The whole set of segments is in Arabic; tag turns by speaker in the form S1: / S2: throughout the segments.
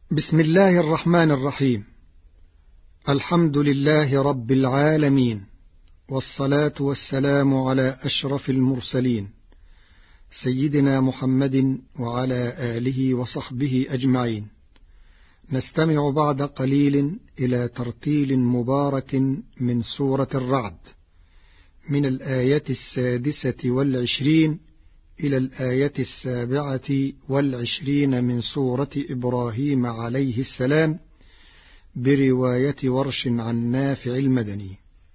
S1: بسم الله الرحمن الرحيم. الحمد لله رب العالمين، والصلاة والسلام على أشرف المرسلين سيدنا محمد وعلى آله وصحبه أجمعين. نستمع بعد قليل إلى ترتيل مبارك من سورة الرعد من الآية 26 إلى الآية 27 من سورة إبراهيم عليه السلام برواية ورش عن نافع المدني.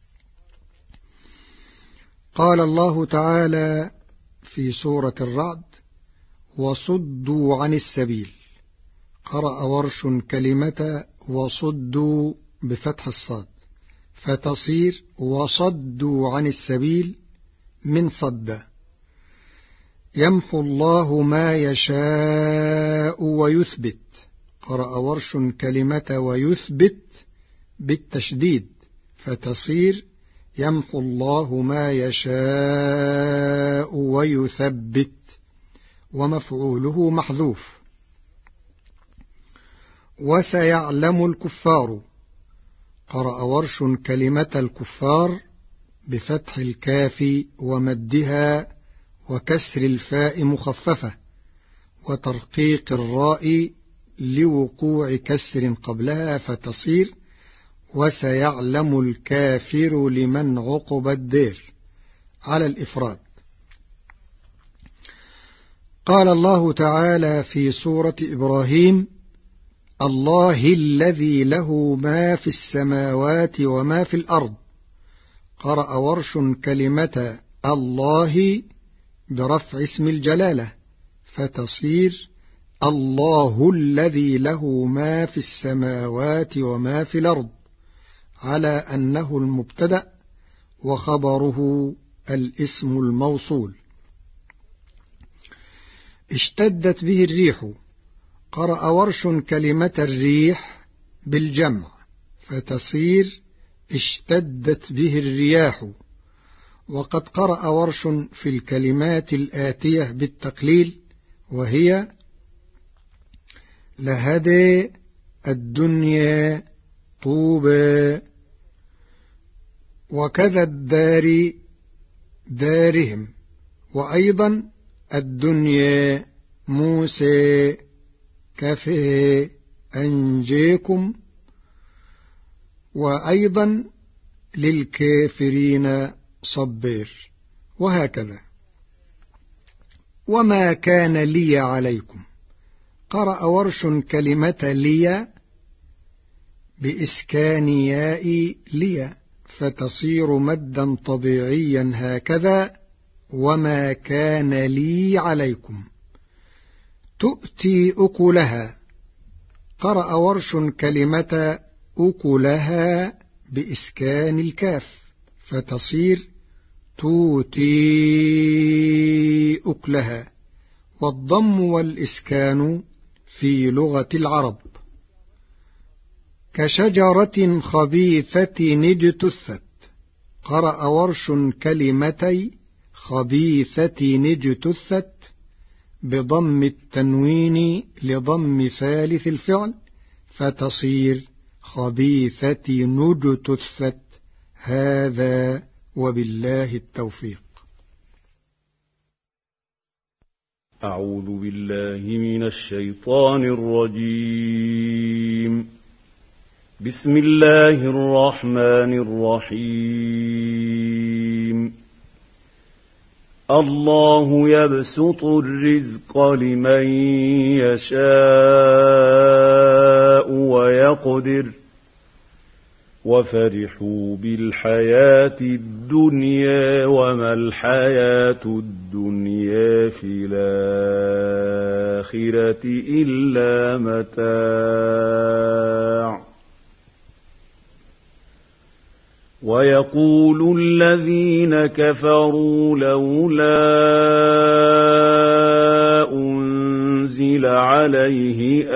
S1: قال الله تعالى في سورة الرعد: وصدوا عن السبيل. قرأ ورش كلمة وصدوا بفتح الصاد فتصير وصدوا عن السبيل من صد. يمحو الله ما يشاء ويثبت. قرأ ورش كلمة ويثبت بالتشديد فتصير يمحو الله ما يشاء ويثبت، ومفعوله محذوف. وسيعلم الكفار. قرأ ورش كلمة الكفار بفتح الكاف ومدها وكسر الفاء مخففة وترقيق الراء لوقوع كسر قبلها فتصير وسيعلم الكافر لمن عقب الدير على الإفراد. قال الله تعالى في سورة إبراهيم: الله الذي له ما في السماوات وما في الأرض. قرأ ورش كلمة الله برفع اسم الجلالة فتصير الله الذي له ما في السماوات وما في الأرض، على أنه المبتدأ وخبره الاسم الموصول. اشتدت به الريح. قرأ ورش كلمة الريح بالجمع فتصير اشتدت به الرياح. وقد قرأ ورش في الكلمات الآتية بالتقليل، وهي: لهدي الدنيا طوبى، وكذا الدار دارهم، وأيضا الدنيا موسى كفي أنجيكم، وأيضا للكافرين صبير، وهكذا. وما كان لي عليكم. قرأ ورش كلمة لي بإسكان ياء لي فتصير مدا طبيعيا هكذا: وما كان لي عليكم. تؤتي أكلها. قرأ ورش كلمة أكلها بإسكان الكاف فتصير توتي أكلها، والضم والإسكان في لغة العرب. كشجرة خبيثة اجتثت. قرأ ورش كلمتي خبيثة اجتثت بضم التنوين لضم ثالث الفعل فتصير خبيثة نجتثت. هذا وبالله التوفيق.
S2: أعوذ بالله من الشيطان الرجيم. بسم الله الرحمن الرحيم. الله يبسط الرزق لمن يشاء ويقدر، وفرحوا بالحياة الدنيا وما الحياة الدنيا في الآخرة إلا متاع. ويقول الذين كفروا لولا أنزل عليه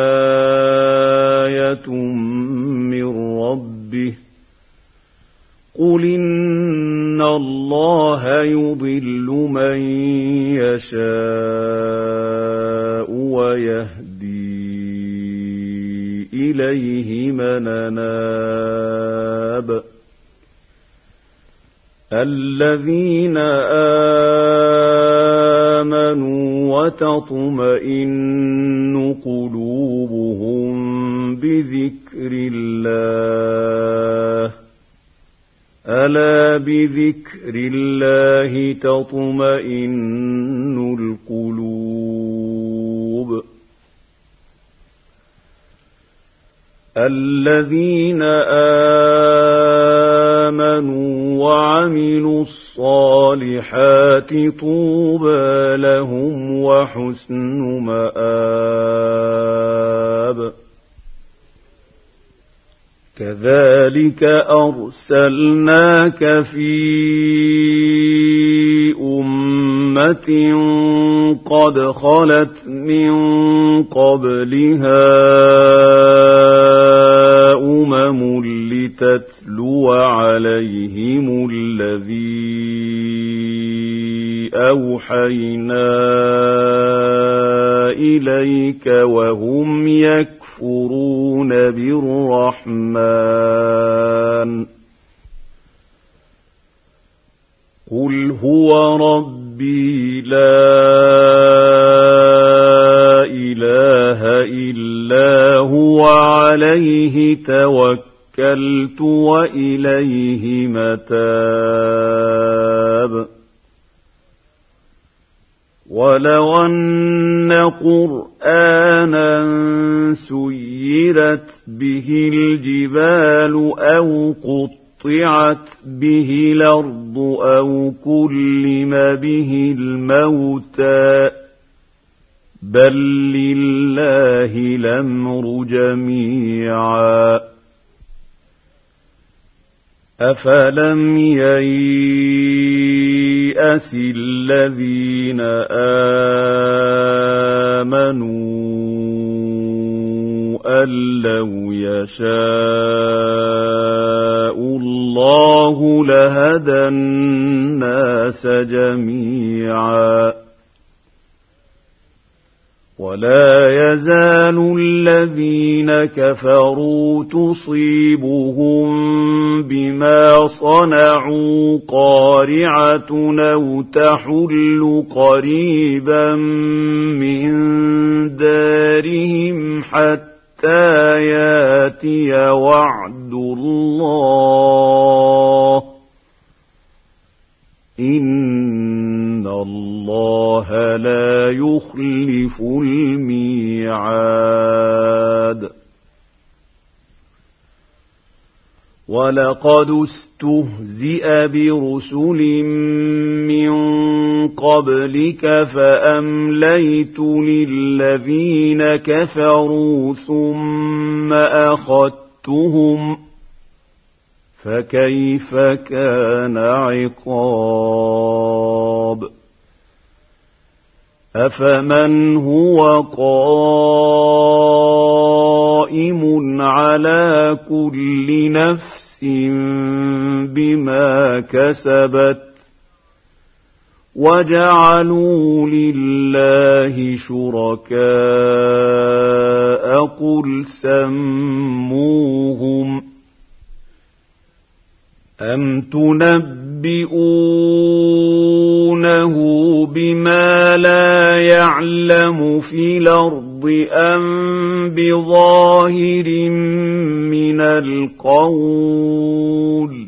S2: آية من ربه. قل إن الله يضل من يشاء ويهدي إليه من أناب الذين آمنوا وتطمئن قلوبهم بذكر الله ألا بذكر الله تطمئن القلوب الذين آمنوا وعملوا الصالحات طوبى لهم وحسن مآب كذلك أرسلناك في أمة قد خلت من قبلها لتتلو عليهم الذي أوحينا إليك وهم يكفرون بالرحمن قل هو ربي لا إله إلا هو عليه توكلت وإليه متاب ولو أن قرآنا سيرت به الجبال أو قطعت به الأرض أو كلم به الموتى بل لله الأمر جميعا أفلم ييأس الذين آمنوا أن لو يشاء الله لهدى الناس جميعا ولا يزال الذين كفروا تصيبهم بما صنعوا قارعة أو تحل قريبا من دارهم حتى ياتي وعد الله إن الله لا يخلف الميعاد ولقد استهزئ برسل من قبلك فأمليت للذين كفروا ثم أخذتهم فكيف كان عقاب أفمن هو قائم على كل نفس بما كسبت وجعلوا لله شركاء قل سموهم أم تنبئونه بما لا يعلم في الأرض أم بظاهر من القول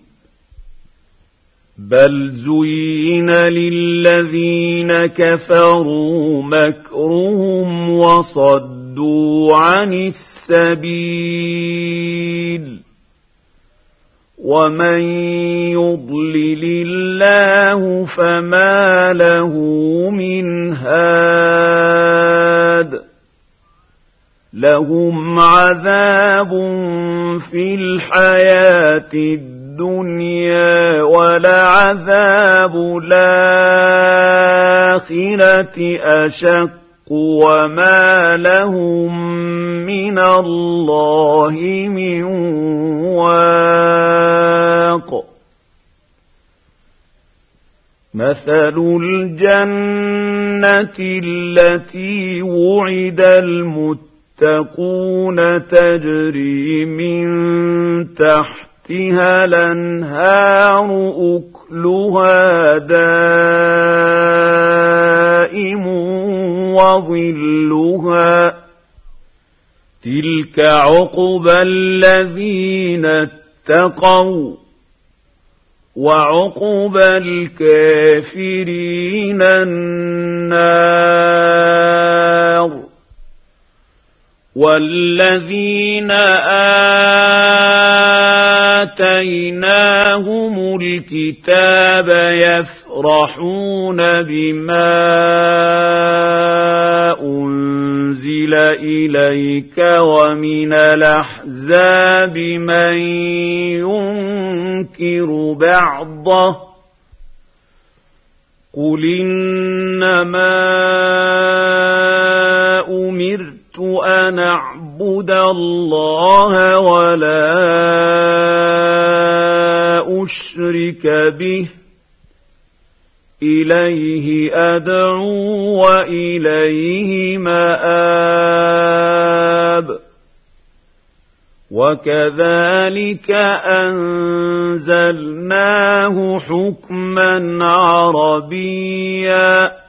S2: بل زين للذين كفروا مكرهم وصدوا عن السبيل ومن يضلل الله فما له من هاد لهم عذاب في الحياة الدنيا ولعذاب الآخرة أشق وما لهم من الله من واق مثل الجنة التي وعد المتقون يتقون تجري من تحتها الأنهار أكلها دائم وظلها تلك عقبى الذين اتقوا وعقبى الكافرين النار والذين آتيناهم الكتاب يفرحون بما أنزل إليك ومن الأحزاب من ينكر بعضه قل إنما أمرت أن أعبد الله ولا أشرك به إليه أدعو وإليه مآب وكذلك أنزلناه حكما عربيا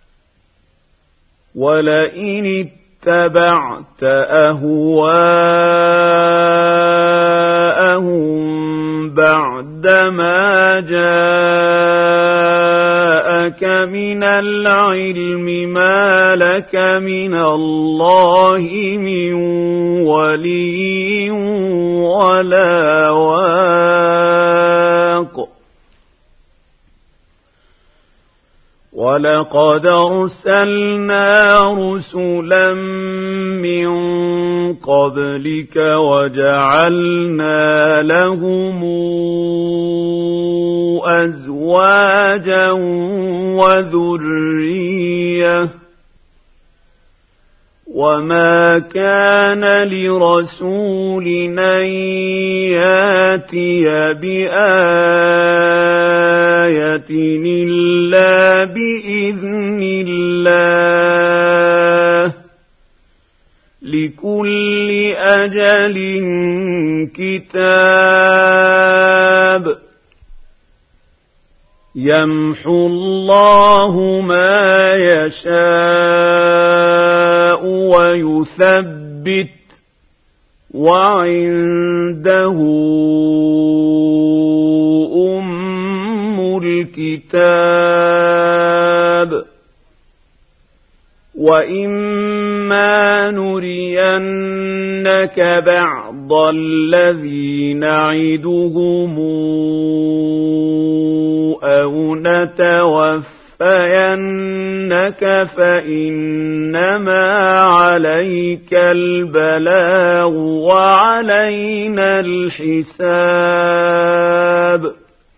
S2: ولئن اتبعت أهواءهم بعدما جاءك من العلم ما لك من الله من ولي ولا واق ولقد أرسلنا رسلا من قبلك وجعلنا لهم أزواجا وذرية وما كان لرسول أن يأتي بآية إلا بإذن الله لكل أجل كتاب يمحو الله ما يشاء ويثبت وعنده أم الكتاب وإما نرينك بعض الذي نعدهم أو نتوفينك فإنما عليك البلاغ وعلينا الحساب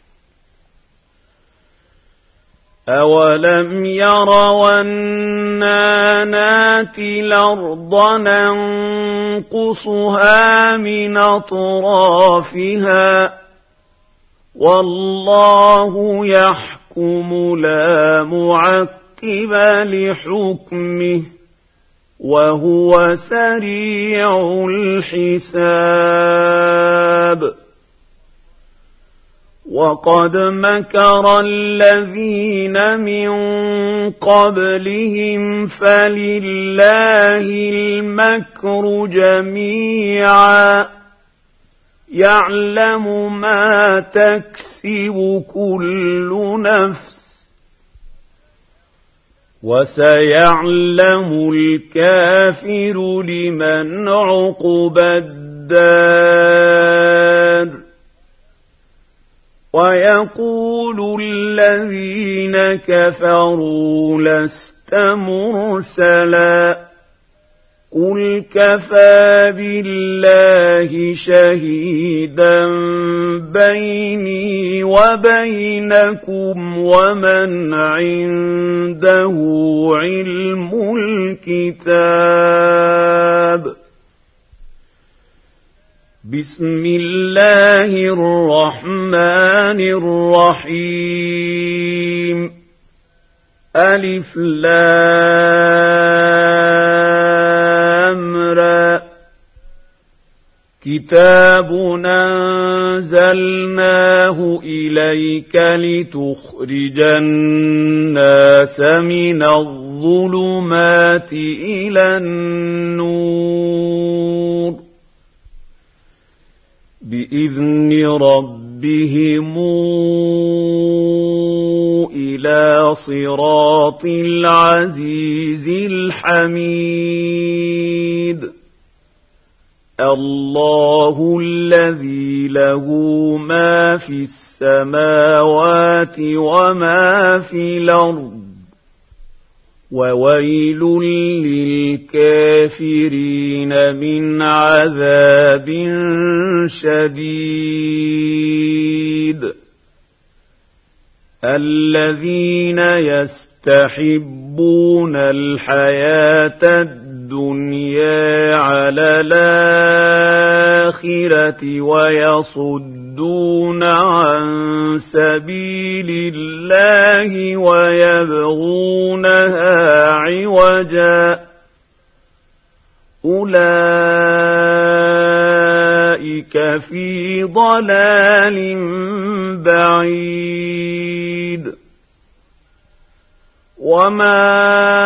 S2: أولم يروا أنا ناتي الأرض ننقصها من أطرافها والله يحكم لا معقب لحكمه وهو سريع الحساب وقد مكر الذين من قبلهم فلله المكر جميعا يعلم ما تكسب كل نفس وسيعلم الكافر لمن عقبى الدار ويقول الذين كفروا لست مرسلا قل كفى بالله شهيدا بيني وبينكم ومن عنده علم الكتاب بسم الله الرحمن الرحيم ألف لام را كتاب أنزلناه إليك لتخرج الناس من الظلمات إلى النور بإذن ربهم إلى صراط العزيز الحميد الله الذي له ما في السماوات وما في الأرض وويل للكافرين من عذاب شديد الذين يستحبون الحياة الدنيا على الآخرة ويصدون عن سبيل الله ويبغونها عوجا أولئك في ضلال بعيد وما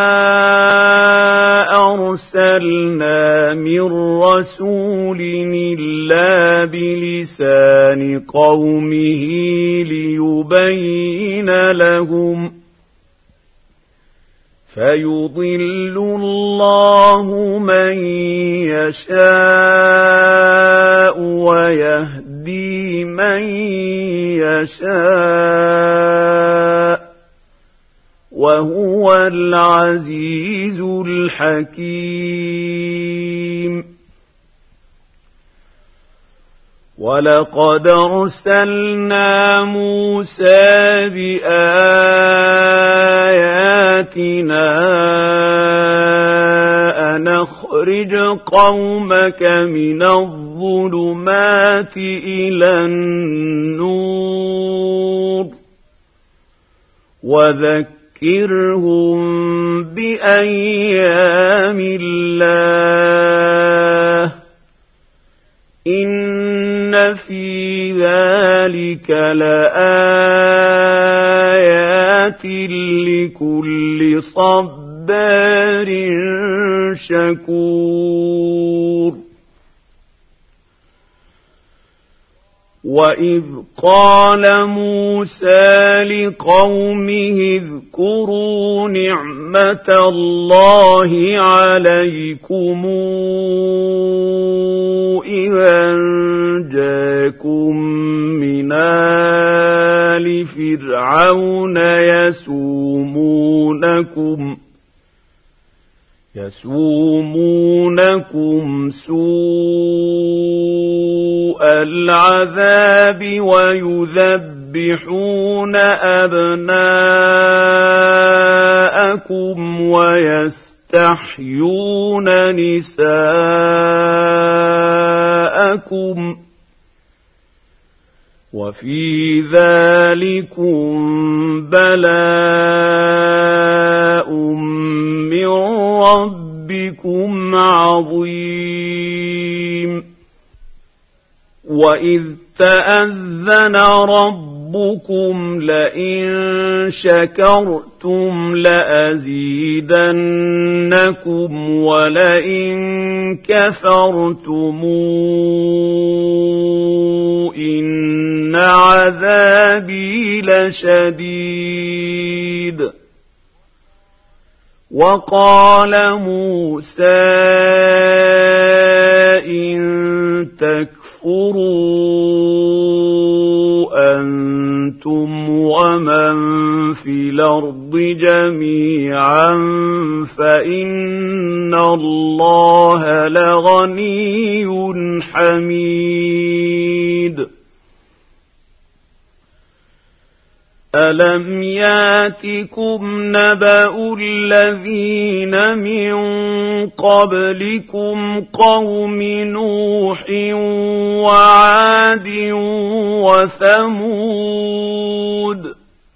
S2: أرسلنا من رسول إلا بلسان قومه ليبين لهم فيضل الله من يشاء ويهدي من يشاء وهو العزيز الحكيم ولقد أرسلنا موسى بآياتنا أن أخرج قومك من الظلمات إلى النور وذكرهم بأيام الله إن في ذلك لآيات لكل صبار شكور وإذ قال موسى لقومه اذكروا نعمة الله عليكم إذا جاءكم من آل فرعون يسومونكم سوء العذاب ويذبحون أبناءكم ويستحيون نساءكم وفي ذلكم بلاء من ربكم عظيم وإذ تأذن ربكم لئن شكرتم لأزيدنكم ولئن كفرتم إن عذابي لشديد وقال موسى إن تكفروا أنتم ومن في الأرض جميعا فإن الله لغني حميد ألم ياتكم نبأ الذين من قبلكم قوم نوح وعاد وثمود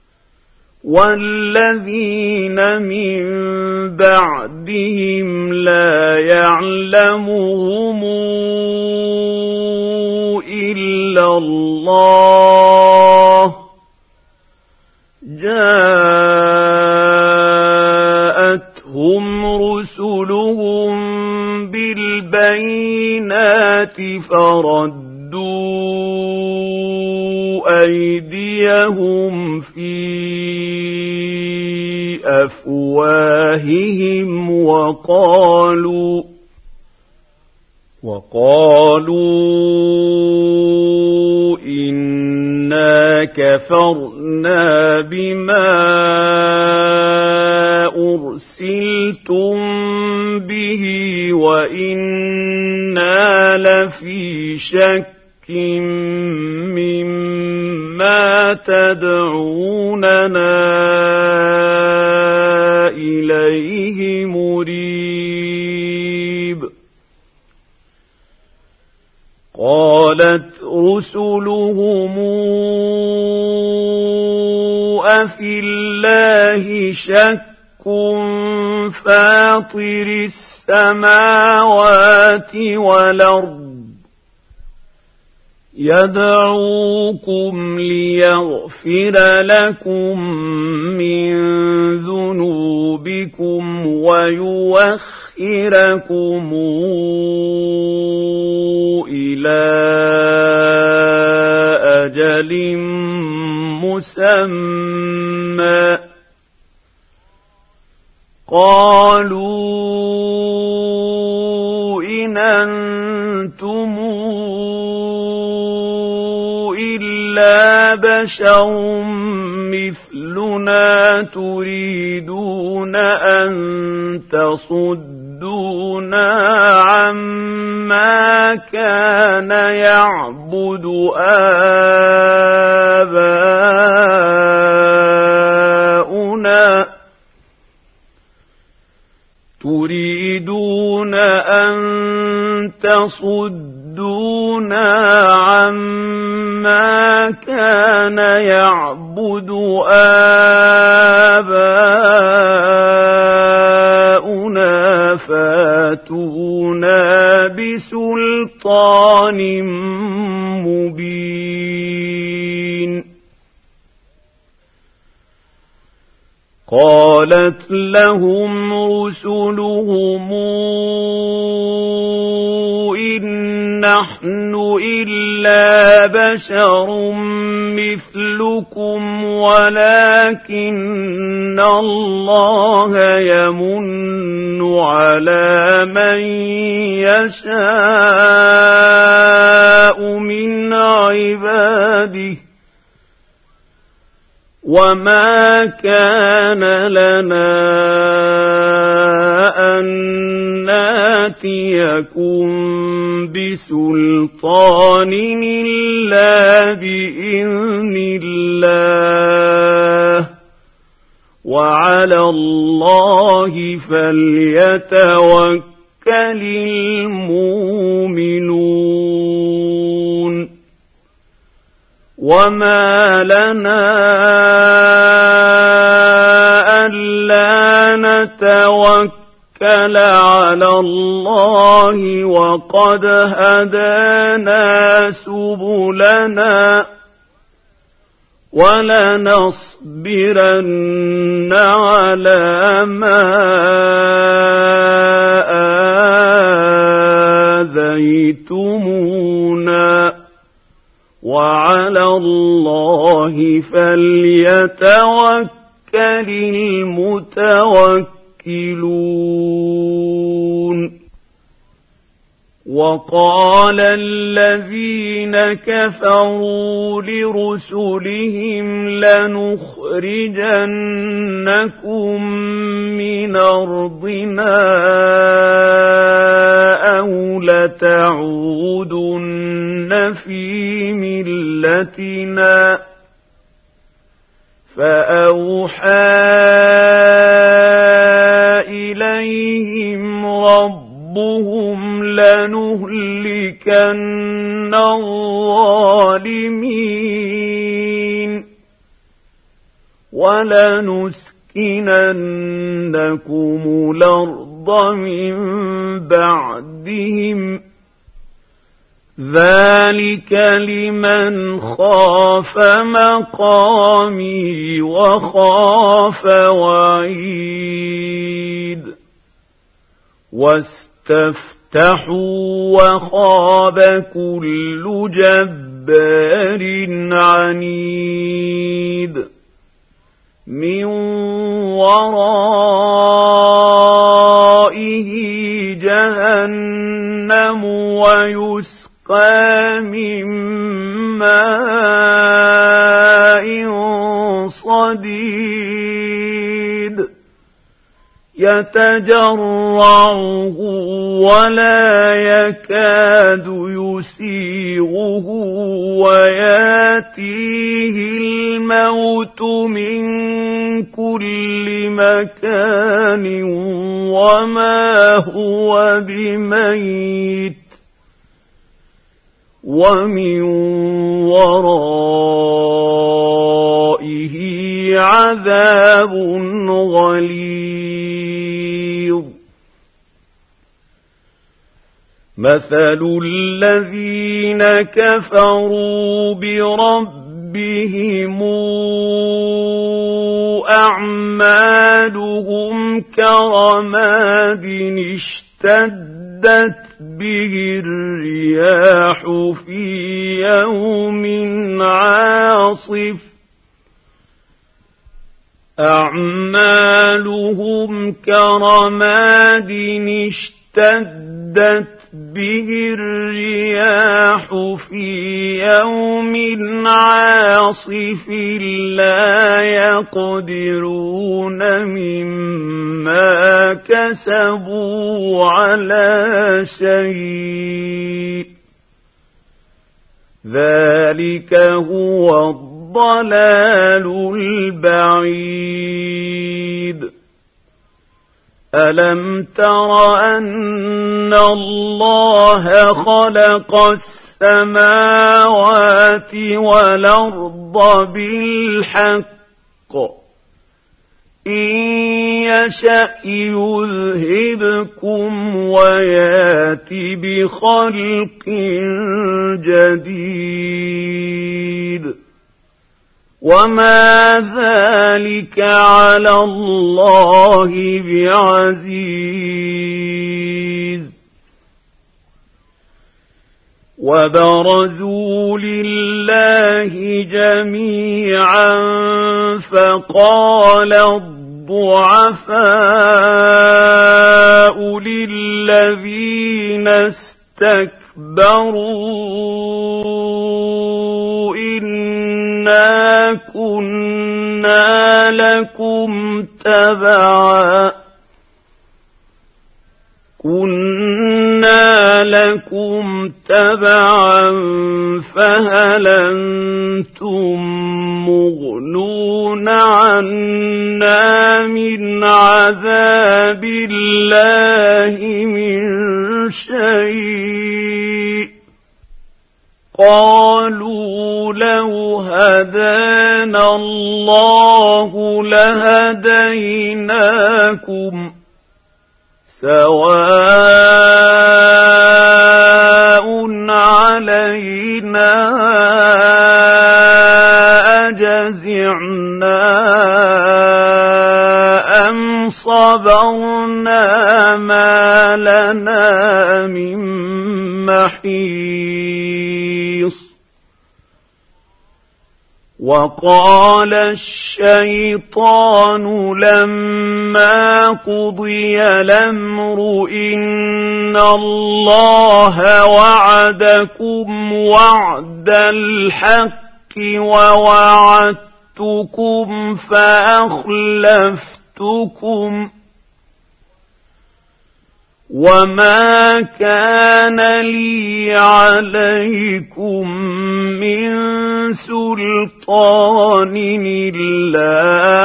S2: والذين من بعدهم لا يعلمهم إِلَّا اللَّهُ جَاءَتْهُمْ رُسُلُهُم بِالْبَيِّنَاتِ فَرَدُّوا أَيْدِيَهُمْ فِي أَفْوَاهِهِمْ وقالوا إِنَّا كَفَرْنَا بِمَا أُرْسِلْتُم بِهِ وَإِنَّا لَفِي شَكٍّ مِّمَّا تَدْعُونَنَا إِلَيْهِ مُرِيبٍ قالت رسلهم أفي الله شك فاطر السماوات والأرض يدعوكم ليغفر لكم من ذنوبكم ويوخركم إلى أجل مسمى قالوا إن أنتم إلا بشر مثلنا تريدون أن تصدونا عما كان يعبد آباؤنا تريدون أن تصدونا عما كان يعبد آباؤنا فاتونا بسلطان مبين قالت لهم رسلهم إن نحن إلا بشر مثلكم ولكن الله يمن على من يشاء من عباده وما كان لنا أن ناتيكم بسلطان إلا بإذن الله وعلى الله فليتوكل المؤمنون وما لنا ألا نتوكل على الله وقد هدانا سبلنا ولنصبرن على ما آذيتمونا وعلى الله فليتوكل المتوكلون وقال الذين كفروا لرسلهم لنخرجنكم من أرضنا أو لتعودن في ملتنا فأوحى إليهم ربهم لنهلكن الظالمين ولنسكننكم الأرض من بعدهم ذلك لمن خاف مقامي وخاف وعيد واستفتحوا وخاب كل جبار عنيد من ورائه جهنم ويسقى من ماء صديد يتجرعه ولا يكاد يسيغه وياتيه الموت من كل مكان وما هو بميت ومن ورائه عذاب غليظ مثل الذين كفروا بربهم أعمالهم كرماد اشتدت به الرياح في يوم عاصف أعمالهم كرماد اشتدت به الرياح في يوم عاصف لا يقدرون مما كسبوا على شيء ذلك هو الضلال البعيد ألم تر أن الله خلق السماوات والأرض بالحق إن يشأ يذهبكم ويات بخلق جديد وما ذلك على الله بعزيز وبرزوا لله جميعا فقال الضعفاء للذين استكبروا إنا كنا لكم تبعا فهل أنتم مغنون عنا من عذاب الله من شيء قالوا لو هدانا الله لهديناكم سواء علينا أجزعنا أم صبرنا ما لنا من محيص وقال الشيطان لما قضي الأمر إن الله وعدكم وعد الحق ووعدتكم فأخلفتكم وما كان لي عليكم من سلطان إلا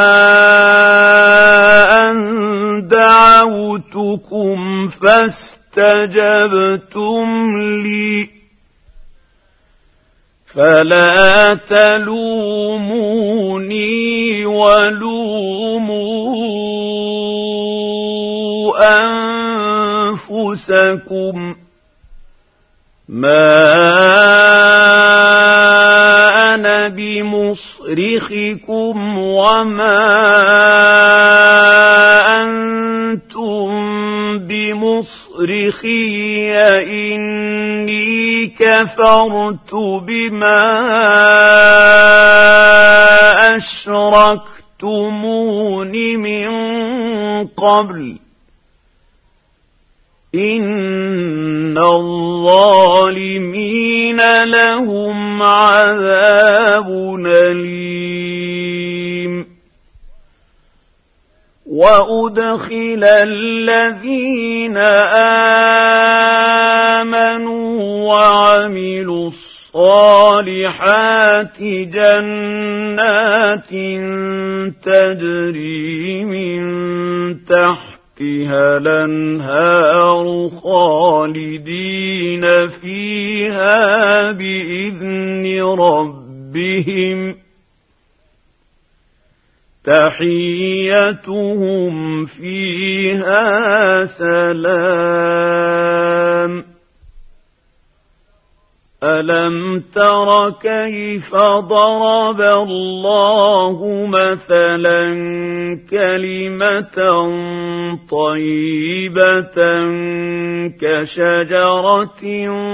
S2: أن دعوتكم فاستجبتم لي فلا تلوموني ولوموا أنفسكم ما بمصرخكم وما أنتم بمصرخي إني كفرت بما أشركتمون من قبل إن الظالمين لهم عذاب أليم وأدخل الذين آمنوا وعملوا الصالحات جنات تجري من تحتها الأنهار خالدين فيها بإذن ربهم تحيتهم فيها سلام ألم تر كيف ضرب الله مثلا كلمة طيبة كشجرة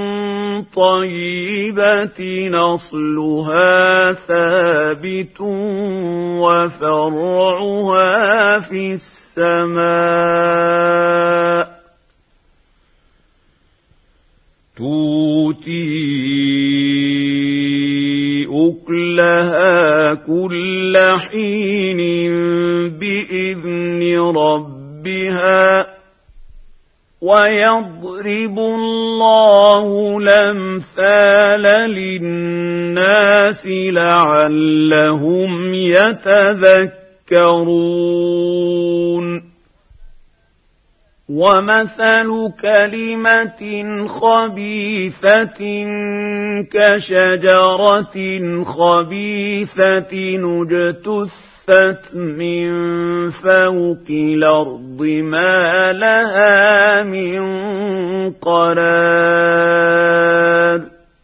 S2: طيبة أصلها ثابت وفرعها في السماء تؤتي أكلها كل حين بإذن ربها ويضرب الله الأمثال للناس لعلهم يتذكرون ومثل كلمة خبيثة كشجرة خبيثة اجتثت من فوق الأرض ما لها من قرار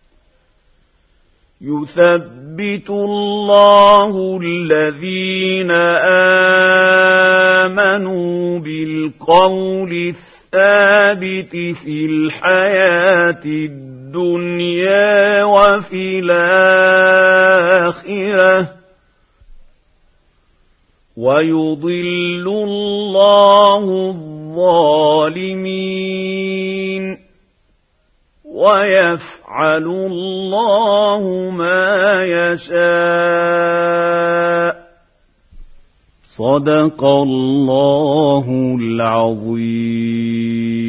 S2: يثبت الله الذين آمنوا بالقول الثابت في الحياة الدنيا وفي الآخرة ويضل الله الظالمين ويفعل الله ما يشاء صدق الله العظيم.